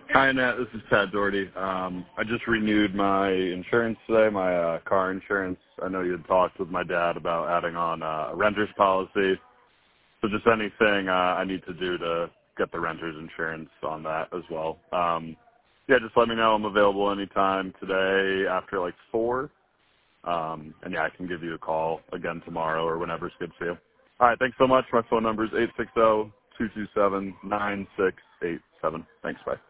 Hi, Annette. This is Pat Doherty. I just renewed my insurance today, my car insurance. I know you had talked with my dad about adding on a renter's policy. So just anything I need to do to get the renter's insurance on that as well. Yeah, just let me know. I'm available anytime today after like 4. And yeah, I can give you a call again tomorrow or whenever's good for you. All right, thanks so much. My phone number is 860-227-9687. Thanks, bye.